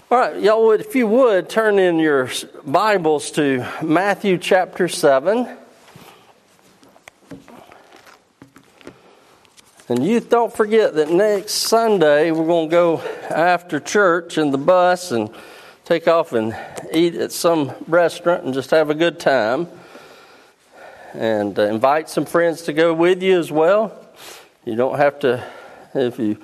All right, y'all, if you would, turn in your Bibles to Matthew chapter 7. And you don't forget that next Sunday we're going to go after church in the bus and take off and eat at some restaurant and just have a good time. And invite some friends to go with you as well. You don't have to, if you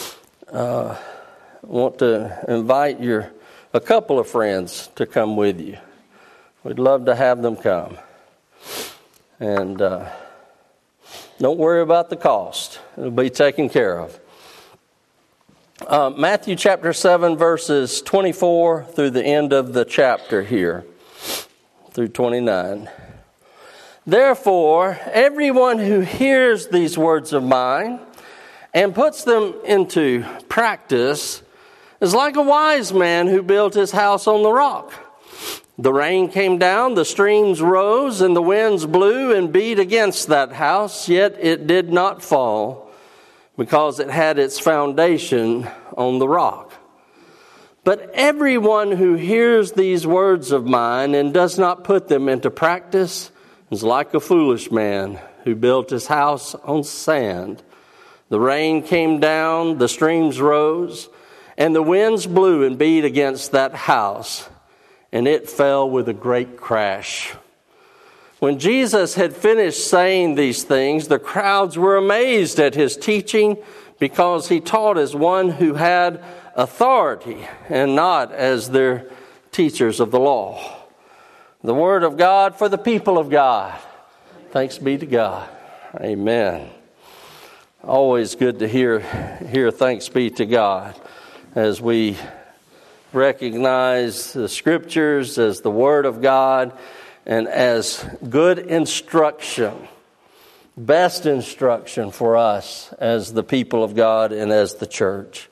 want to invite a couple of friends to come with you. We'd love to have them come. And don't worry about the cost. It'll be taken care of. Matthew chapter 7, verses 24 through the end of the chapter here, through 29. Therefore, everyone who hears these words of mine and puts them into practice is like a wise man who built his house on the rock. The rain came down, the streams rose, and the winds blew and beat against that house, yet it did not fall, because it had its foundation on the rock. But everyone who hears these words of mine and does not put them into practice is like a foolish man who built his house on sand. The rain came down, the streams rose, and the winds blew and beat against that house, and it fell with a great crash. When Jesus had finished saying these things, the crowds were amazed at his teaching, because he taught as one who had authority and not as their teachers of the law. The word of God for the people of God. Thanks be to God. Amen. Always good to hear thanks be to God as we recognize the Scriptures as the Word of God and as good instruction, best instruction for us as the people of God and as the church.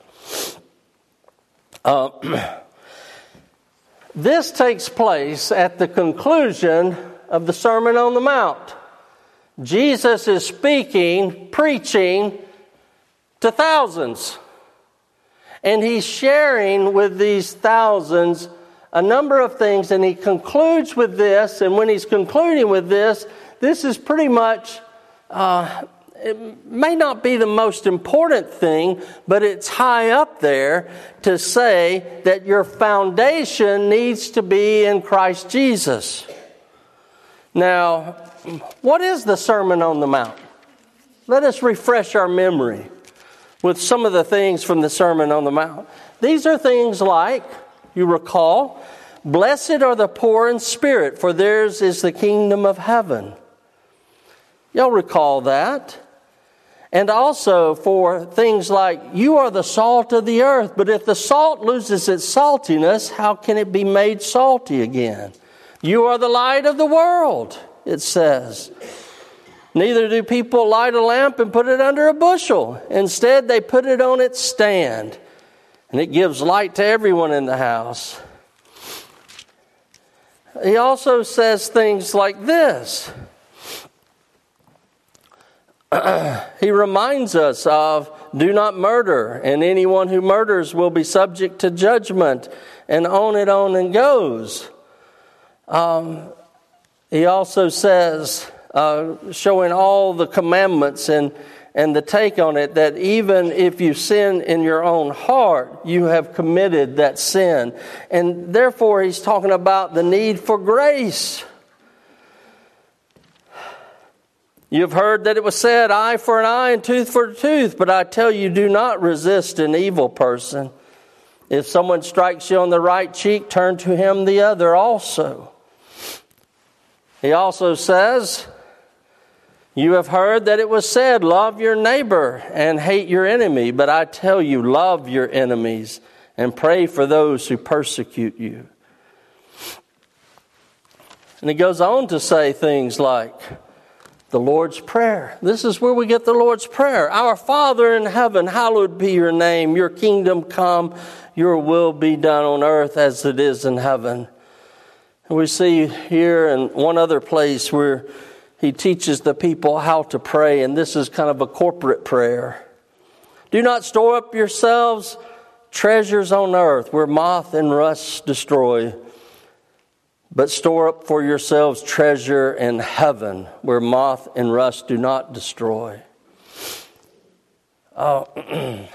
This takes place at the conclusion of the Sermon on the Mount. Jesus is speaking, preaching to thousands. And he's sharing with these thousands a number of things, and he concludes with this. And when he's concluding with this is pretty much, it may not be the most important thing, but it's high up there to say that your foundation needs to be in Christ Jesus. Now, what is the Sermon on the Mount? Let us refresh our memory with some of the things from the Sermon on the Mount. These are things like, you recall, blessed are the poor in spirit, for theirs is the kingdom of heaven. Y'all recall that. And also for things like, you are the salt of the earth, but if the salt loses its saltiness, how can it be made salty again? You are the light of the world, it says. Neither do people light a lamp and put it under a bushel. Instead, they put it on its stand, and it gives light to everyone in the house. He also says things like this. He reminds us of, do not murder, and anyone who murders will be subject to judgment, and on it goes. He also says, showing all the commandments and the take on it, that even if you sin in your own heart, you have committed that sin. And therefore, he's talking about the need for grace. You've heard that it was said, eye for an eye and tooth for a tooth, but I tell you, do not resist an evil person. If someone strikes you on the right cheek, turn to him the other also. He also says, you have heard that it was said, love your neighbor and hate your enemy. But I tell you, love your enemies and pray for those who persecute you. And he goes on to say things like the Lord's Prayer. This is where we get the Lord's Prayer. Our Father in heaven, hallowed be your name. Your kingdom come, your will be done on earth as it is in heaven. And we see here in one other place where he teaches the people how to pray, and this is kind of a corporate prayer. Do not store up yourselves treasures on earth where moth and rust destroy, but store up for yourselves treasure in heaven where moth and rust do not destroy. To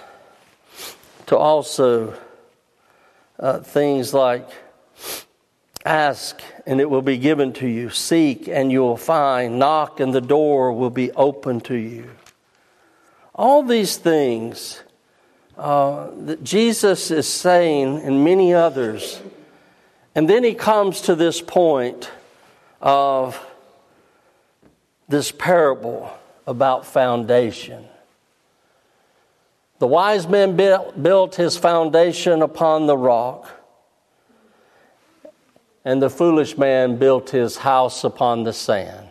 also things like ask and it will be given to you, seek and you will find, knock and the door will be open to you. All these things that Jesus is saying and many others. And then he comes to this point of this parable about foundation. The wise man built his foundation upon the rock, and the foolish man built his house upon the sand.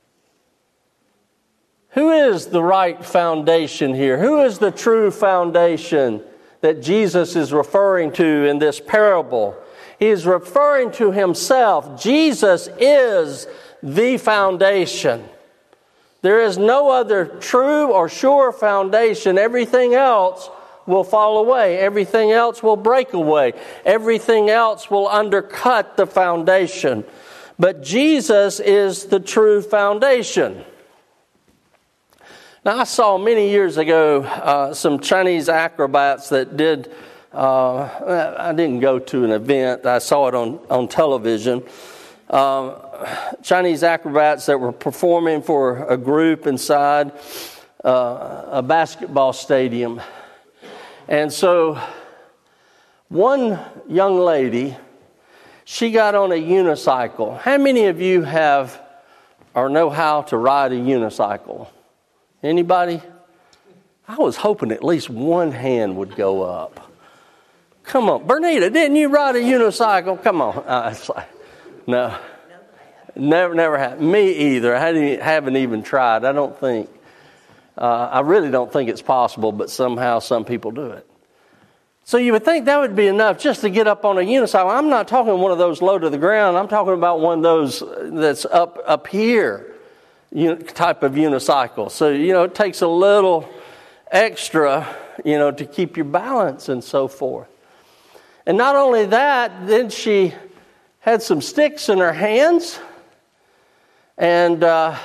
Who is the right foundation here? Who is the true foundation that Jesus is referring to in this parable? He is referring to himself. Jesus is the foundation. There is no other true or sure foundation. Everything else will fall away. Everything else will break away. Everything else will undercut the foundation. But Jesus is the true foundation. Now, I saw many years ago some Chinese acrobats that did, I didn't go to an event, I saw it on television. Chinese acrobats that were performing for a group inside a basketball stadium. And so one young lady, she got on a unicycle. How many of you have or know how to ride a unicycle? Anybody? I was hoping at least one hand would go up. Come on. Bernita, didn't you ride a unicycle? Come on. It's like, no. Never happened. Me either. I haven't even tried. I don't think. I really don't think it's possible, but somehow some people do it. So you would think that would be enough just to get up on a unicycle. I'm not talking one of those low to the ground. I'm talking about one of those that's up here, type of unicycle. So, it takes a little extra, to keep your balance and so forth. And not only that, then she had some sticks in her hands and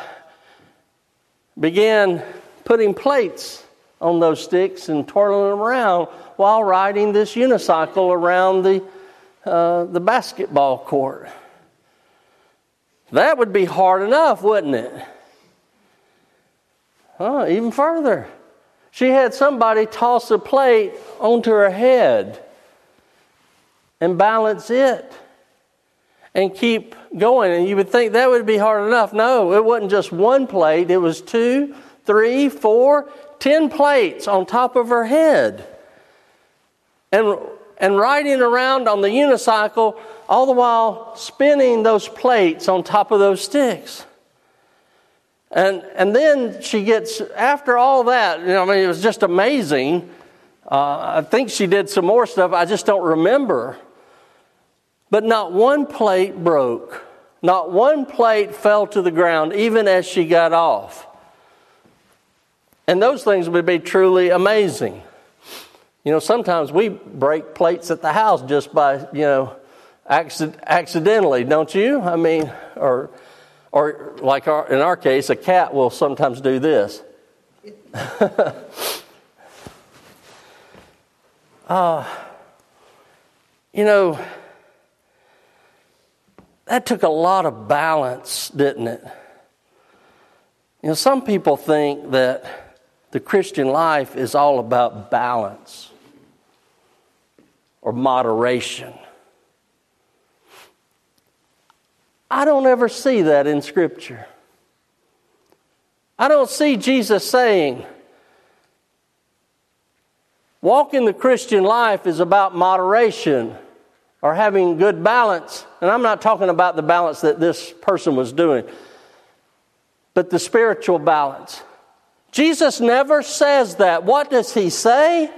began putting plates on those sticks and twirling them around while riding this unicycle around the basketball court. That would be hard enough, wouldn't it? Even further. She had somebody toss a plate onto her head and balance it and keep going. And you would think that would be hard enough. No, it wasn't just one plate. It was 2, 3, 4, 10 plates on top of her head. And riding around on the unicycle, all the while spinning those plates on top of those sticks. And then she gets, after all that, it was just amazing. I think she did some more stuff. I just don't remember. But not one plate broke. Not one plate fell to the ground, even as she got off. And those things would be truly amazing. Sometimes we break plates at the house just by, accidentally, don't you? I mean, or like in our case, a cat will sometimes do this. That took a lot of balance, didn't it? Some people think that the Christian life is all about balance or moderation. I don't ever see that in Scripture. I don't see Jesus saying, walking the Christian life is about moderation or having good balance. And I'm not talking about the balance that this person was doing, but the spiritual balance. Jesus never says that. What does he say?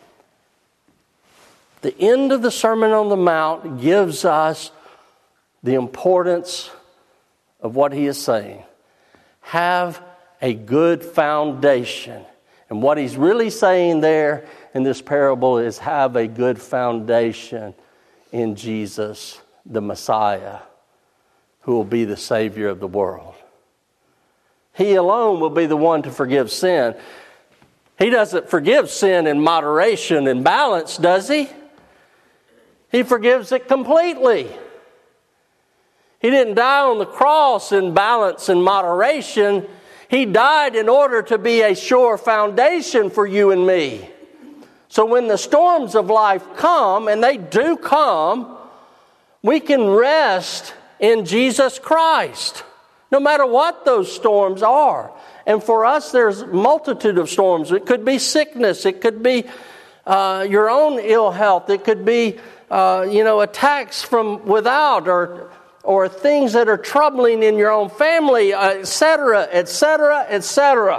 The end of the Sermon on the Mount gives us the importance of what he is saying. Have a good foundation. And what he's really saying there in this parable is have a good foundation in Jesus, the Messiah, who will be the Savior of the world. He alone will be the one to forgive sin. He doesn't forgive sin in moderation and balance, does he? He forgives it completely. He didn't die on the cross in balance and moderation. He died in order to be a sure foundation for you and me. So when the storms of life come, and they do come, we can rest in Jesus Christ, no matter what those storms are. And for us, there's a multitude of storms. It could be sickness. It could be your own ill health. It could be, attacks from without, or things that are troubling in your own family, etc., etc., etc.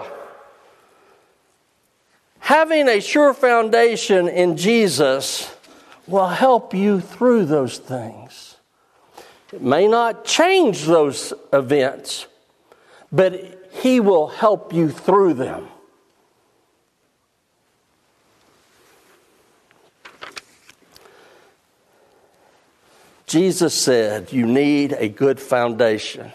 Having a sure foundation in Jesus will help you through those things. It may not change those events, but He will help you through them. Jesus said, you need a good foundation.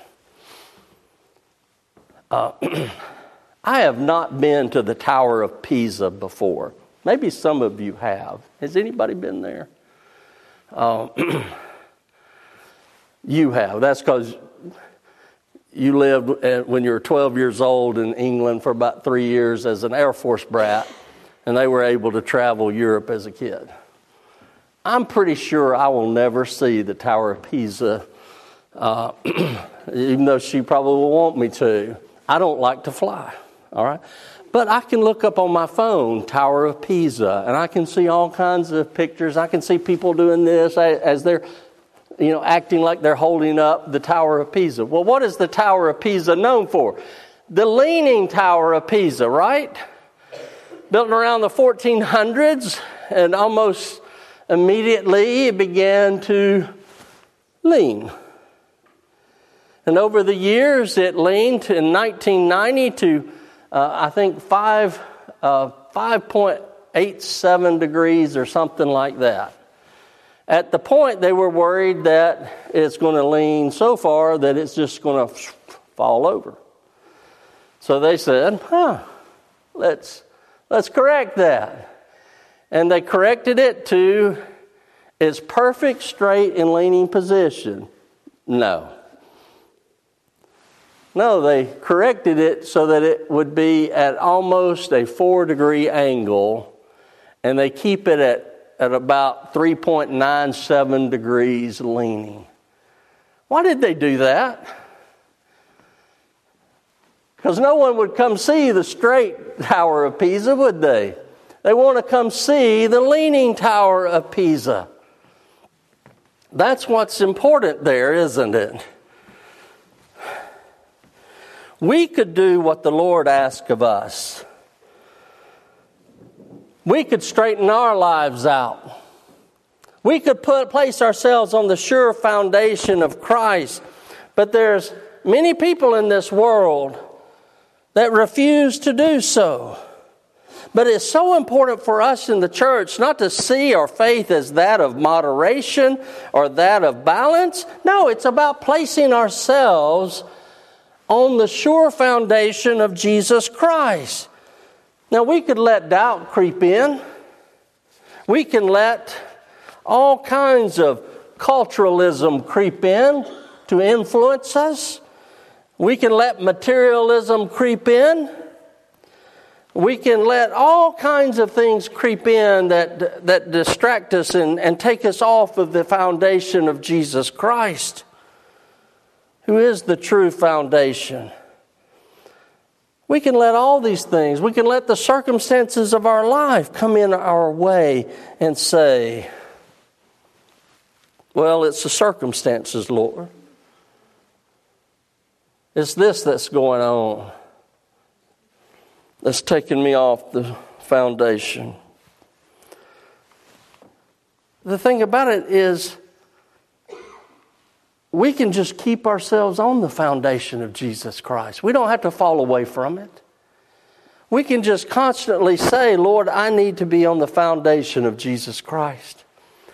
I have not been to the Tower of Pisa before. Maybe some of you have. Has anybody been there? You have. That's because you lived when you were 12 years old in England for about 3 years as an Air Force brat, and they were able to travel Europe as a kid. I'm pretty sure I will never see the Tower of Pisa, even though she probably will want me to. I don't like to fly, all right? But I can look up on my phone, Tower of Pisa, and I can see all kinds of pictures. I can see people doing this as they're acting like they're holding up the Tower of Pisa. Well, what is the Tower of Pisa known for? The Leaning Tower of Pisa, right? Built around the 1400s, and almost immediately it began to lean. And over the years, it leaned in 1990 to, I think, 5.87 degrees or something like that. At the point, they were worried that it's going to lean so far that it's just going to fall over. So they said, let's correct that. And they corrected it to its perfect straight and leaning position. No, they corrected it so that it would be at almost a 4-degree angle, and they keep it at about 3.97 degrees leaning. Why did they do that? Because no one would come see the straight Tower of Pisa, would they? They want to come see the leaning Tower of Pisa. That's what's important there, isn't it? We could do what the Lord asks of us. We could straighten our lives out. We could place ourselves on the sure foundation of Christ. But there's many people in this world that refuse to do so. But it's so important for us in the church not to see our faith as that of moderation or that of balance. No, it's about placing ourselves on the sure foundation of Jesus Christ. Now, we could let doubt creep in. We can let all kinds of culturalism creep in to influence us. We can let materialism creep in. We can let all kinds of things creep in that distract us and take us off of the foundation of Jesus Christ, who is the true foundation. We can let all these things, we can let the circumstances of our life come in our way and say, well, it's the circumstances, Lord. It's this that's going on that's taking me off the foundation. The thing about it is, we can just keep ourselves on the foundation of Jesus Christ. We don't have to fall away from it. We can just constantly say, Lord, I need to be on the foundation of Jesus Christ.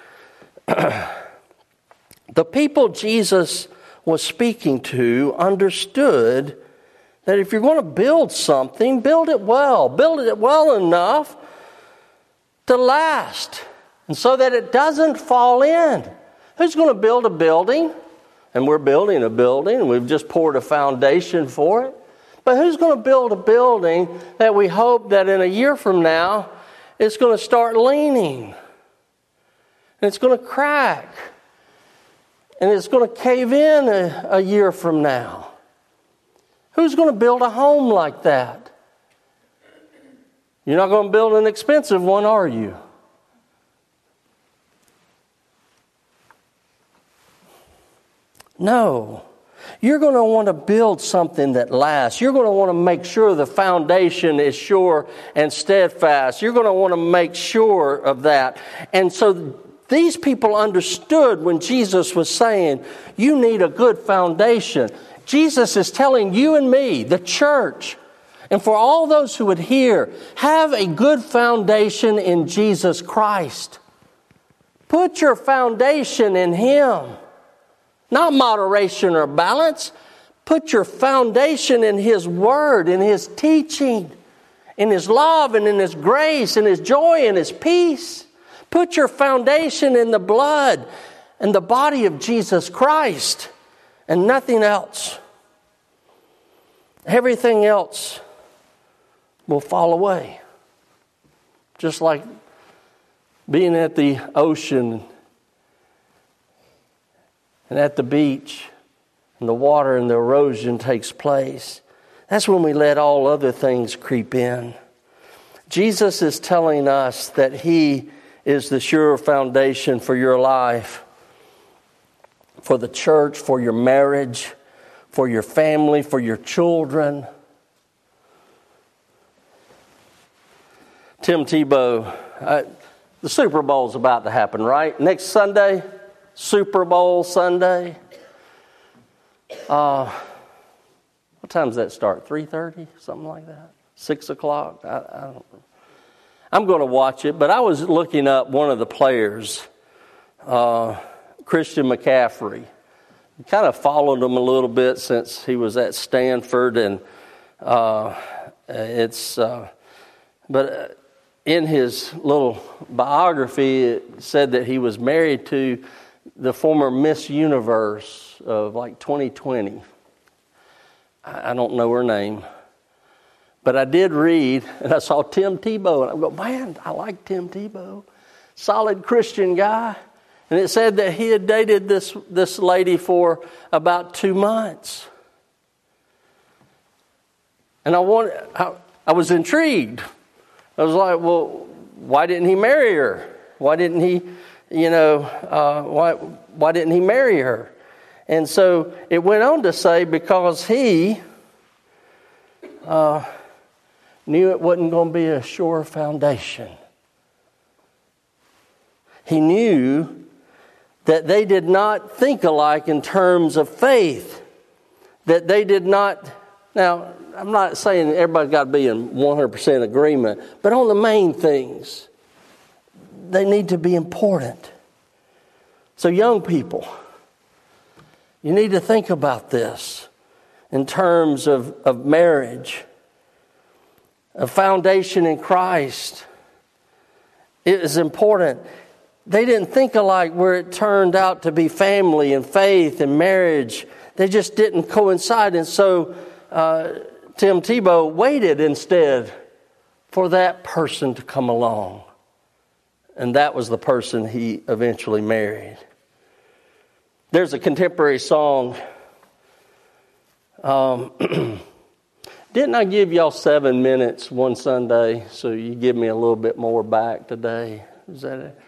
The people Jesus was speaking to understood that if you're going to build something, build it well. Build it well enough to last, and so that it doesn't fall in. Who's going to build a building? And we're building a building, and we've just poured a foundation for it. But who's going to build a building that we hope that in a year from now, it's going to start leaning, and it's going to crack, and it's going to cave in a year from now? Who's going to build a home like that? You're not going to build an expensive one, are you? No. You're going to want to build something that lasts. You're going to want to make sure the foundation is sure and steadfast. You're going to want to make sure of that. And so these people understood when Jesus was saying, you need a good foundation. Jesus is telling you and me, the church, and for all those who would hear, have a good foundation in Jesus Christ. Put your foundation in Him. Not moderation or balance. Put your foundation in His Word, in His teaching, in His love and in His grace, in His joy and His peace. Put your foundation in the blood and the body of Jesus Christ and nothing else. Everything else will fall away. Just like being at the ocean and at the beach, and the water and the erosion takes place. That's when we let all other things creep in. Jesus is telling us that He is the sure foundation for your life, for the church, for your marriage, for your family, for your children. Tim Tebow, the Super Bowl's about to happen, right? Next Sunday, Super Bowl Sunday. What time does that start? 3:30? Something like that? 6 o'clock? I don't know. I'm going to watch it, but I was looking up one of the players, Christian McCaffrey. Kind of followed him a little bit since he was at Stanford, and but in his little biography, it said that he was married to the former Miss Universe of like 2020. I don't know her name. But I did read, and I saw Tim Tebow, and I go, man, I like Tim Tebow. Solid Christian guy. And it said that he had dated this lady for about 2 months. And I was intrigued. I was like, well, why didn't he marry her? Why didn't he, why didn't he marry her? And so it went on to say because he knew it wasn't going to be a sure foundation. He knew that they did not think alike in terms of faith. That they did not... Now, I'm not saying everybody's got to be in 100% agreement, but on the main things, they need to be important. So young people, you need to think about this in terms of marriage. A foundation in Christ. It is important. They didn't think alike where it turned out to be family and faith and marriage. They just didn't coincide. And so Tim Tebow waited instead for that person to come along. And that was the person he eventually married. There's a contemporary song. Didn't I give y'all 7 minutes one Sunday? So you give me a little bit more back today. Is that it?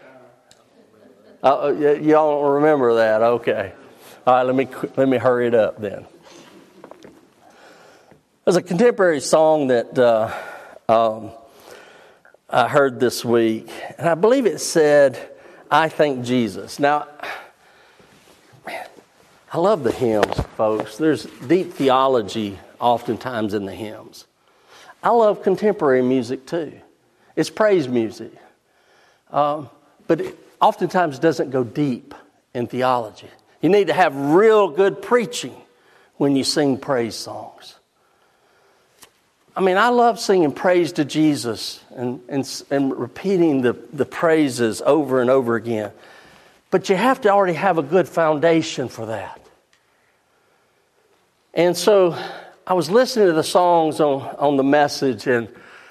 Y'all don't remember that? Okay. All right, let me hurry it up then. There's a contemporary song that I heard this week, and I believe it said, "I thank Jesus." Now, man, I love the hymns, folks. There's deep theology oftentimes in the hymns. I love contemporary music too. It's praise music. But it oftentimes doesn't go deep in theology. You need to have real good preaching when you sing praise songs. I mean, I love singing praise to Jesus and repeating the praises over and over again. But you have to already have a good foundation for that. And so I was listening to the songs on the message, and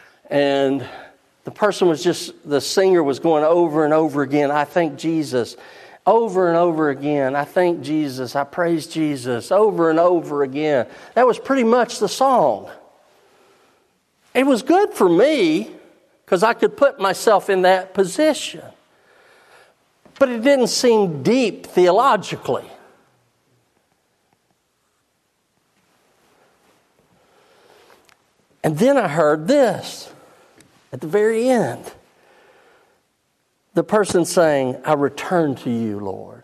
the singer was going over and over again, I thank Jesus. Over and over again, I thank Jesus, I praise Jesus, over and over again. That was pretty much the song. It was good for me because I could put myself in that position. But it didn't seem deep theologically. And then I heard this at the very end. The person saying, I return to you, Lord.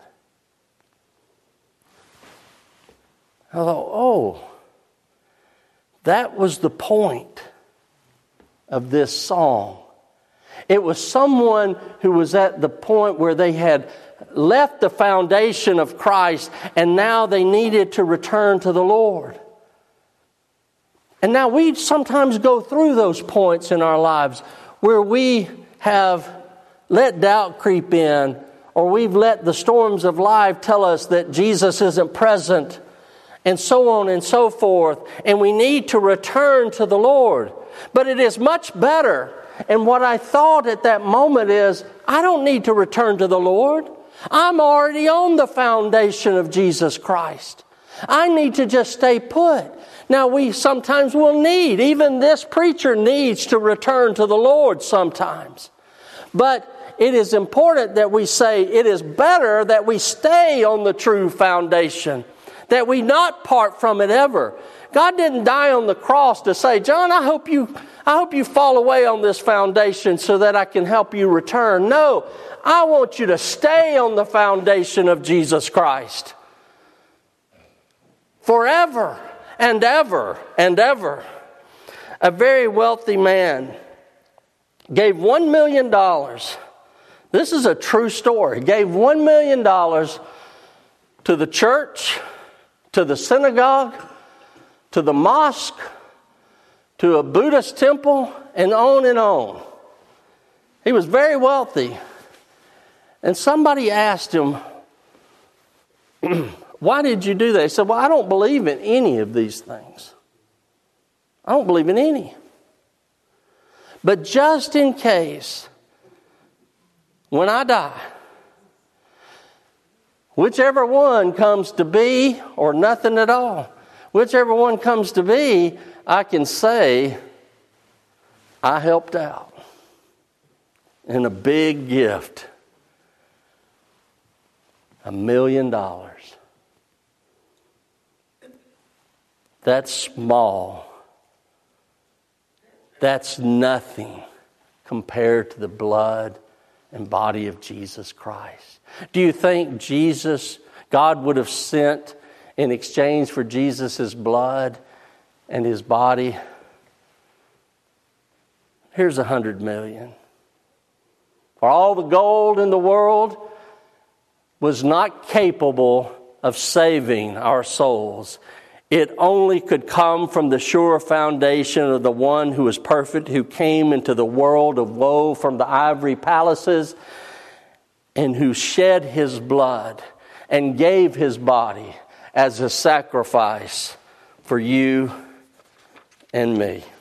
I thought, oh, that was the point of this song. It was someone who was at the point where they had left the foundation of Christ and now they needed to return to the Lord. And now we sometimes go through those points in our lives where we have let doubt creep in, or we've let the storms of life tell us that Jesus isn't present, and so on and so forth, and we need to return to the Lord. But it is much better, and what I thought at that moment is, I don't need to return to the Lord. I'm already on the foundation of Jesus Christ. I need to just stay put. Now we sometimes will need, even this preacher needs to return to the Lord sometimes. But it is important that we say it is better that we stay on the true foundation, that we not part from it ever. God didn't die on the cross to say, John, I hope you fall away on this foundation so that I can help you return. No, I want you to stay on the foundation of Jesus Christ forever and ever and ever. A very wealthy man gave $1 million. This is a true story. Gave $1 million to the church, to the synagogue, to the mosque, to a Buddhist temple, and on and on. He was very wealthy. And somebody asked him, why did you do that? He said, well, I don't believe in any of these things. I don't believe in any. But just in case, when I die, whichever one comes to be, or nothing at all, whichever one comes to be, I can say, I helped out in a big gift. $1 million. That's small. That's nothing compared to the blood and body of Jesus Christ. Do you think God would have sent in exchange for Jesus' blood and his body? Here's $100 million. For all the gold in the world was not capable of saving our souls. It only could come from the sure foundation of the one who is perfect, who came into the world of woe from the ivory palaces, and who shed his blood and gave his body as a sacrifice for you and me.